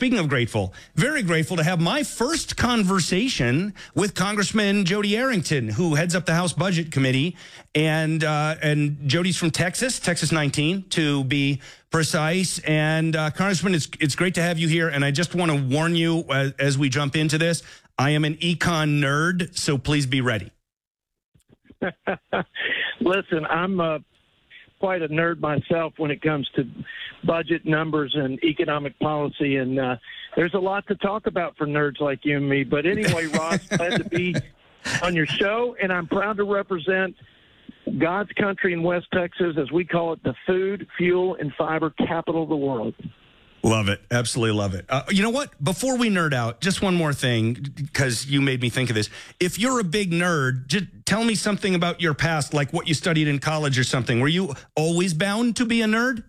speaking of grateful, very grateful to have my first conversation with Congressman Jody Arrington, who heads up the House Budget Committee. And Jody's from Texas, Texas 19, to be precise. And Congressman, it's great to have you here. And I just want to warn you as we jump into this, I am an econ nerd, so please be ready. Listen, I'm quite a nerd myself when it comes to budget numbers and economic policy, and there's a lot to talk about for nerds like you and me. But anyway, Ross, glad to be on your show, and I'm proud to represent God's country in West Texas, as we call it, the food, fuel, and fiber capital of the world. Love it. Absolutely love it. You know what? Before we nerd out, just one more thing, because you made me think of this. If you're a big nerd, just tell me something about your past, like what you studied in college or something. Were you always bound to be a nerd?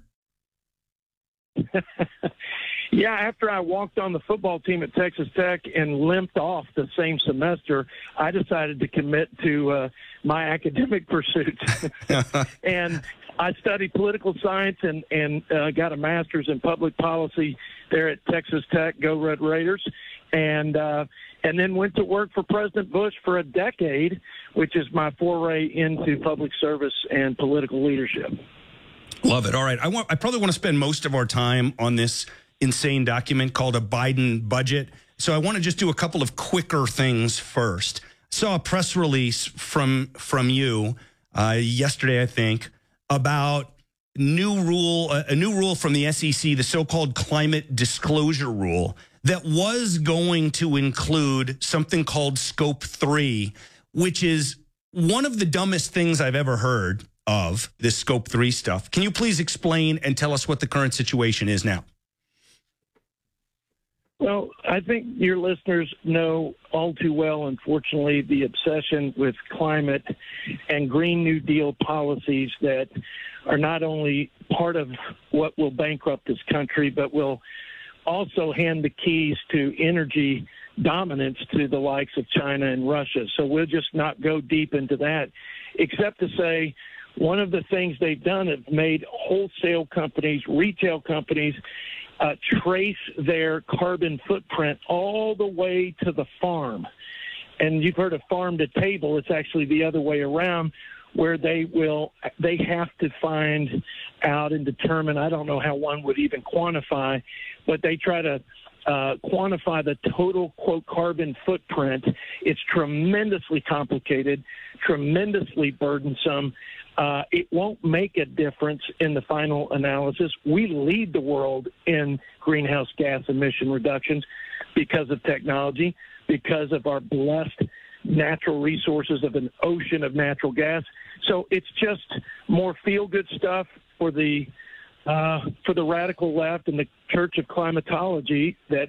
Yeah, after I walked on the football team at Texas Tech and limped off the same semester, I decided to commit to my academic pursuits. And I studied political science and got a master's in public policy there at Texas Tech. Go Red Raiders! And then went to work for President Bush for a decade, which is my foray into public service and political leadership. Love it. All right. I probably want to spend most of our time on this insane document called a Biden budget. So I want to just do a couple of quicker things first. Saw a press release from you yesterday, I think, about a new rule from the SEC, the so-called climate disclosure rule, that was going to include something called Scope 3, which is one of the dumbest things I've ever heard of, this Scope 3 stuff. Can you please explain and tell us what the current situation is now? Well, I think your listeners know all too well, unfortunately, the obsession with climate and Green New Deal policies that are not only part of what will bankrupt this country, but will also hand the keys to energy dominance to the likes of China and Russia. So we'll just not go deep into that, except to say one of the things they've done is made wholesale companies, retail companies, trace their carbon footprint all the way to the farm. And you've heard of farm to table. It's actually the other way around, where they have to find out and determine, I don't know how one would even quantify, but they try to quantify the total, quote, carbon footprint. It's tremendously complicated, tremendously burdensome. It won't make a difference in the final analysis. We lead the world in greenhouse gas emission reductions because of technology, because of our blessed natural resources of an ocean of natural gas. So it's just more feel-good stuff for the radical left and the Church of Climatology that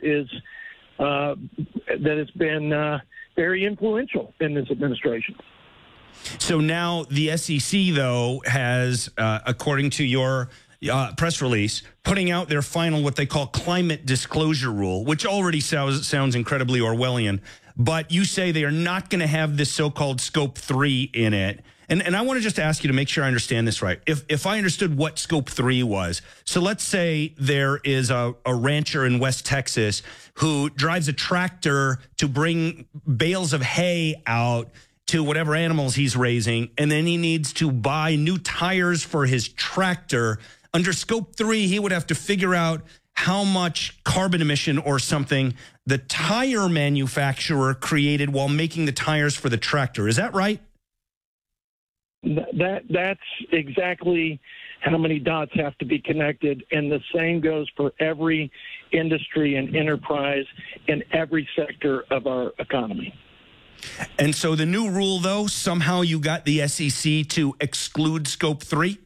has been very influential in this administration. So now the SEC, though, has, according to your press release, putting out their final, what they call climate disclosure rule, which already sounds incredibly Orwellian. But you say they are not going to have this so-called Scope 3 in it. And I want to just ask you to make sure I understand this right. If I understood what Scope 3 was, so let's say there is a rancher in West Texas who drives a tractor to bring bales of hay out to whatever animals he's raising, and then he needs to buy new tires for his tractor. Under Scope 3, he would have to figure out how much carbon emission or something the tire manufacturer created while making the tires for the tractor. Is that right? That's exactly how many dots have to be connected, and the same goes for every industry and enterprise in every sector of our economy. And so the new rule, though, somehow you got the SEC to exclude Scope 3?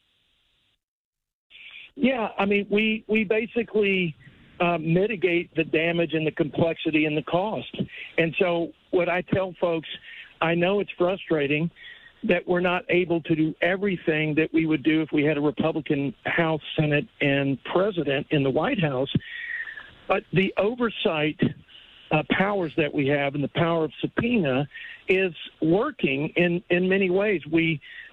Yeah, I mean, we basically mitigate the damage and the complexity and the cost. And so what I tell folks, I know it's frustrating that we're not able to do everything that we would do if we had a Republican House, Senate, and President in the White House, but the oversight powers that we have and the power of subpoena is working in many ways. We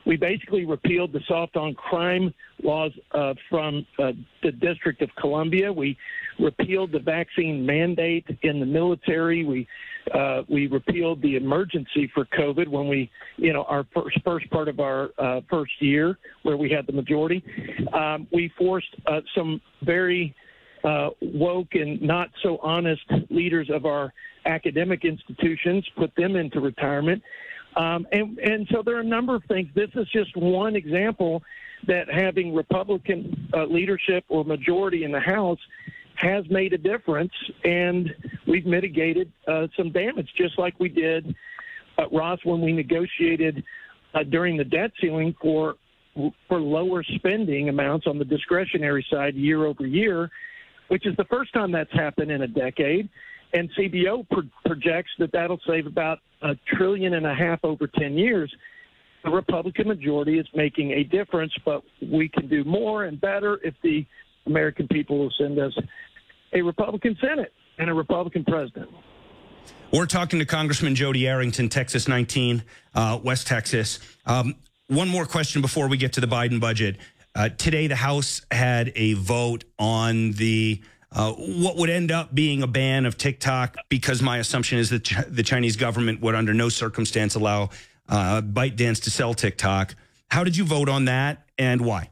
We basically repealed the soft on crime laws from the District of Columbia. We repealed the vaccine mandate in the military. We repealed the emergency for COVID when we, our first part of our first year where we had the majority. We forced some very woke and not so honest leaders of our academic institutions, put them into retirement. And so there are a number of things. This is just one example that having Republican leadership or majority in the House has made a difference, and we've mitigated some damage, just like we did, Ross, when we negotiated during the debt ceiling for lower spending amounts on the discretionary side year over year, which is the first time that's happened in a decade. And CBO projects that that'll save about $1.5 trillion over 10 years. The Republican majority is making a difference, but we can do more and better if the American people will send us a Republican Senate and a Republican president. We're talking to Congressman Jody Arrington, Texas 19, West Texas. One more question before we get to the Biden budget. Today, the House had a vote on the what would end up being a ban of TikTok, because my assumption is that the Chinese government would under no circumstance allow ByteDance to sell TikTok. How did you vote on that, and why?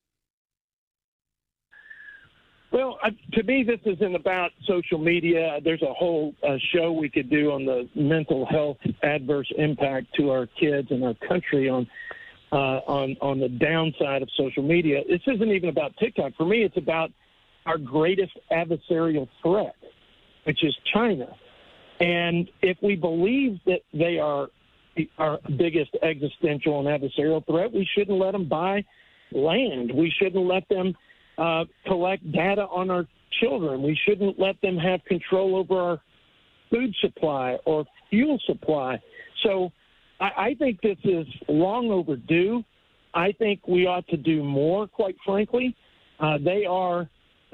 Well, to me, this isn't about social media. There's a whole show we could do on the mental health adverse impact to our kids and our country on the downside of social media. This isn't even about TikTok. For me, it's about our greatest adversarial threat, which is China. And if we believe that they are our biggest existential and adversarial threat, we shouldn't let them buy land. We shouldn't let them collect data on our children. We shouldn't let them have control over our food supply or fuel supply. So I think this is long overdue. I think we ought to do more, quite frankly. They are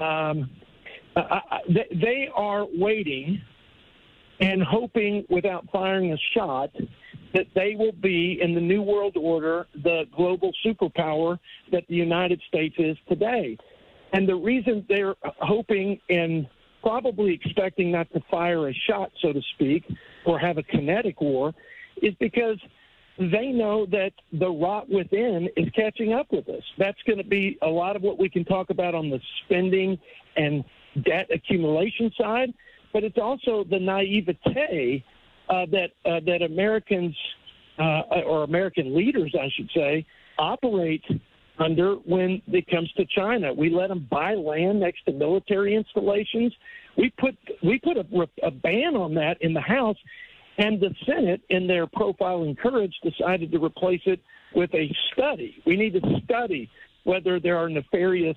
waiting and hoping without firing a shot that they will be, in the New World Order, the global superpower that the United States is today. And the reason they're hoping and probably expecting not to fire a shot, so to speak, or have a kinetic war, is because they know that the rot within is catching up with us. That's going to be a lot of what we can talk about on the spending and debt accumulation side, but it's also the naivete that Americans or American leaders, I should say, operate under when it comes to China. We let them buy land next to military installations. We put a ban on that in the House, and the Senate, in their profiling courage, decided to replace it with a study. We need to study whether there are nefarious,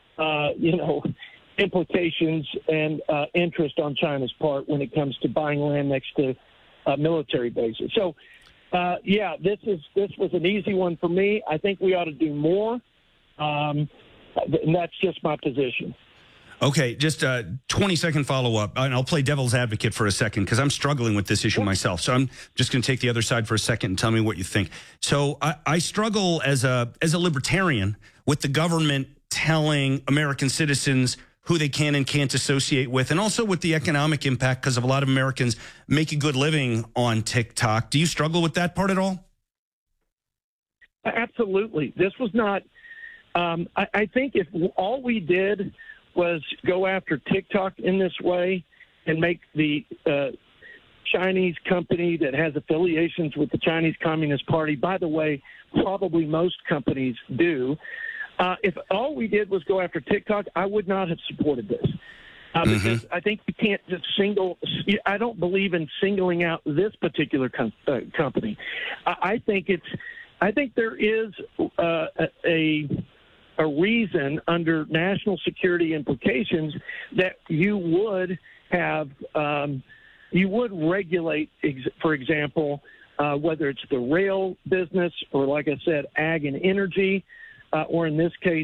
implications and interest on China's part when it comes to buying land next to military bases. So, this was an easy one for me. I think we ought to do more, and that's just my position. Okay, just a 20-second follow-up, and I'll play devil's advocate for a second because I'm struggling with this issue myself. So I'm just going to take the other side for a second and tell me what you think. So I struggle as a libertarian with the government telling American citizens who they can and can't associate with, and also with the economic impact, because of a lot of Americans make a good living on TikTok. Do you struggle with that part at all? Absolutely. This was not I think if all we did was go after TikTok in this way and make the Chinese company that has affiliations with the Chinese Communist Party, by the way, probably most companies do, if all we did was go after TikTok, I would not have supported this. Because I think you can't just I don't believe in singling out this particular company. I think there is a reason under national security implications that you would have you would regulate, for example, whether it's the rail business or, like I said, ag and energy, or in this case,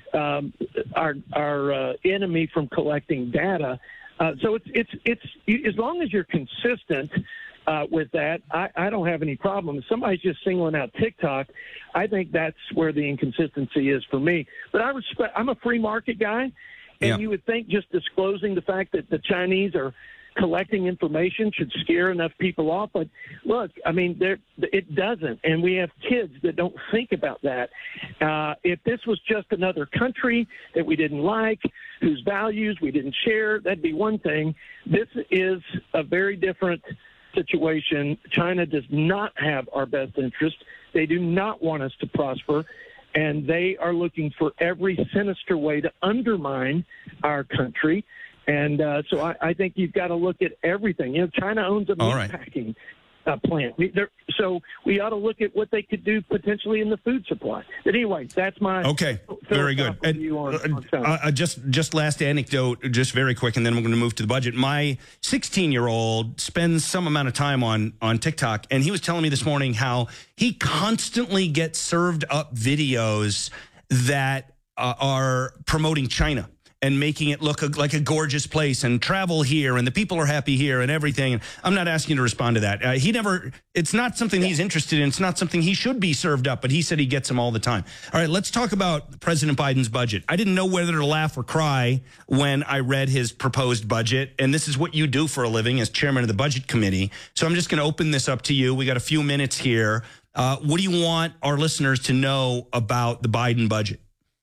our enemy from collecting data. So it's as long as you're consistent with that. I don't have any problem. If somebody's just singling out TikTok, I think that's where the inconsistency is for me. But I'm a free market guy, and you would think just disclosing the fact that the Chinese are collecting information should scare enough people off. But look, I mean, it doesn't. And we have kids that don't think about that. If this was just another country that we didn't like, whose values we didn't share, that'd be one thing. This is a very different situation. China does not have our best interest. They do not want us to prosper. And they are looking for every sinister way to undermine our country. And so I think you've got to look at everything. You know, China owns a meat packing plant. So we ought to look at what they could do potentially in the food supply. But anyway, that's my very good. View on just last anecdote, just very quick, and then we're going to move to the budget. My 16-year-old spends some amount of time on TikTok, and he was telling me this morning how he constantly gets served up videos that are promoting China and making it look like a gorgeous place and travel here and the people are happy here and everything. And I'm not asking you to respond to that. It's not something he's interested in. It's not something he should be served up, but he said he gets them all the time. All right, let's talk about President Biden's budget. I didn't know whether to laugh or cry when I read his proposed budget. And this is what you do for a living as chairman of the budget committee. So I'm just going to open this up to you. We got a few minutes here. What do you want our listeners to know about the Biden budget?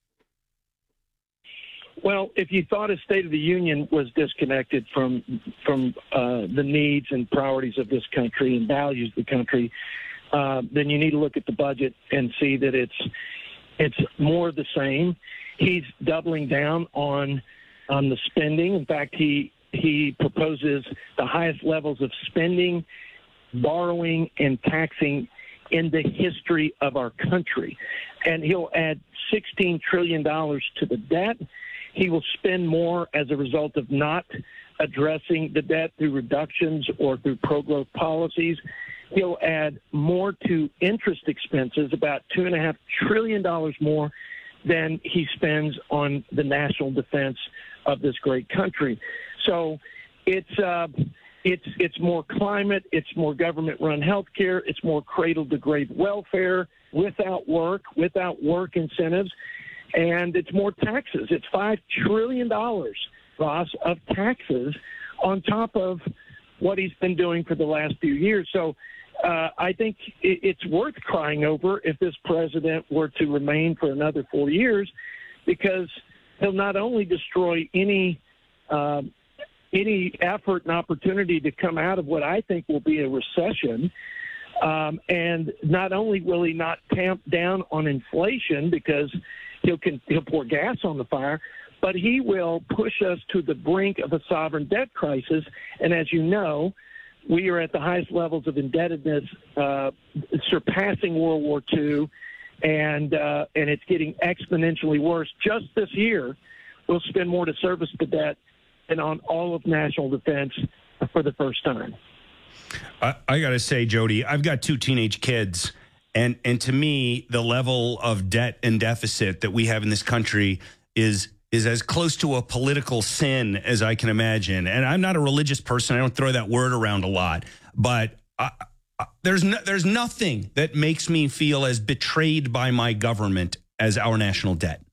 Well, if you thought a State of the Union was disconnected from the needs and priorities of this country and values of the country, then you need to look at the budget and see that it's more of the same. He's doubling down on the spending. In fact, he proposes the highest levels of spending, borrowing, and taxing in the history of our country. And he'll add $16 trillion to the debt. He will spend more as a result of not addressing the debt through reductions or through pro-growth policies. He'll add more to interest expenses, about $2.5 trillion more than he spends on the national defense of this great country. So it's more climate, it's more government-run health care, it's more cradle-to-grave welfare without work incentives. And it's more taxes. It's $5 trillion, Ross, of taxes on top of what he's been doing for the last few years. So I think it's worth crying over if this president were to remain for another 4 years, because he'll not only destroy any effort and opportunity to come out of what I think will be a recession, and not only will he not tamp down on inflation because he'll pour gas on the fire, but he will push us to the brink of a sovereign debt crisis. And as you know, we are at the highest levels of indebtedness, surpassing World War II, and it's getting exponentially worse. Just this year, we'll spend more to service the debt than on all of national defense for the first time. I got to say, Jody, I've got 2 teenage kids. And to me, the level of debt and deficit that we have in this country is as close to a political sin as I can imagine. And I'm not a religious person. I don't throw that word around a lot. But there's nothing that makes me feel as betrayed by my government as our national debt.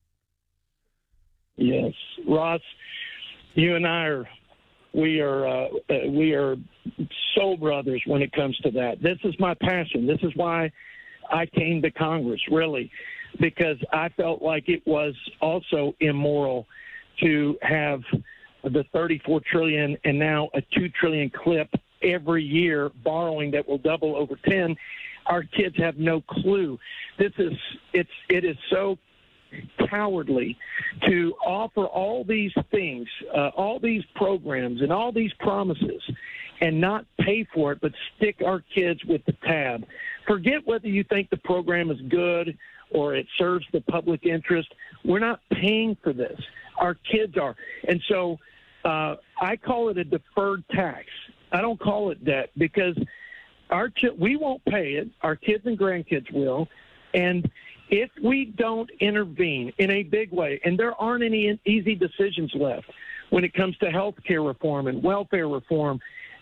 Yes. Ross, you and I we are soul brothers when it comes to that. This is my passion. This is why I came to Congress, really, because I felt like it was also immoral to have the $34 trillion and now a $2 trillion clip every year borrowing that will double over 10. Our kids have no clue. It is so cowardly to offer all these things, all these programs and all these promises and not pay for it, but stick our kids with the tab. Forget whether you think the program is good or it serves the public interest. We're not paying for this. Our kids are. And so I call it a deferred tax. I don't call it debt because we won't pay it. Our kids and grandkids will. And if we don't intervene in a big way, and there aren't any easy decisions left when it comes to health care reform and welfare reform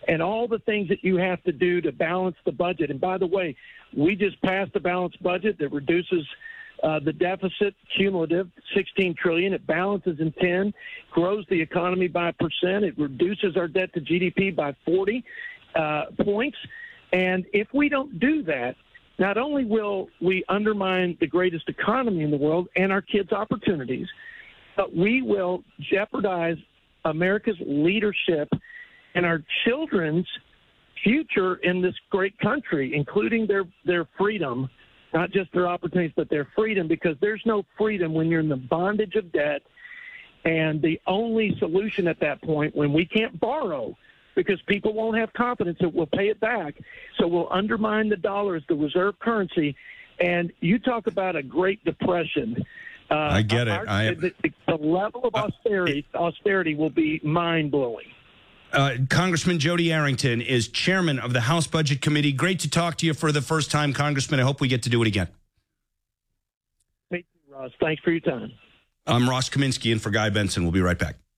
and all the things that you have to do to balance the budget. And by the way, we just passed a balanced budget that reduces the deficit cumulative $16 trillion. It balances in 10, grows the economy by 1%. It reduces our debt to GDP by 40 points. And if we don't do that, not only will we undermine the greatest economy in the world and our kids' opportunities, but we will jeopardize America's leadership and our children's future in this great country, including their freedom, not just their opportunities, but their freedom, because there's no freedom when you're in the bondage of debt. And the only solution at that point, when we can't borrow, because people won't have confidence that we'll pay it back, so we'll undermine the dollar as the reserve currency. And you talk about a Great Depression. I get it. The level of austerity will be mind-blowing. Congressman Jody Arrington is chairman of the House Budget Committee. Great to talk to you for the first time, Congressman. I hope we get to do it again. Thank you, Ross. Thanks for your time. I'm Ross Kaminsky in for Guy Benson. We'll be right back.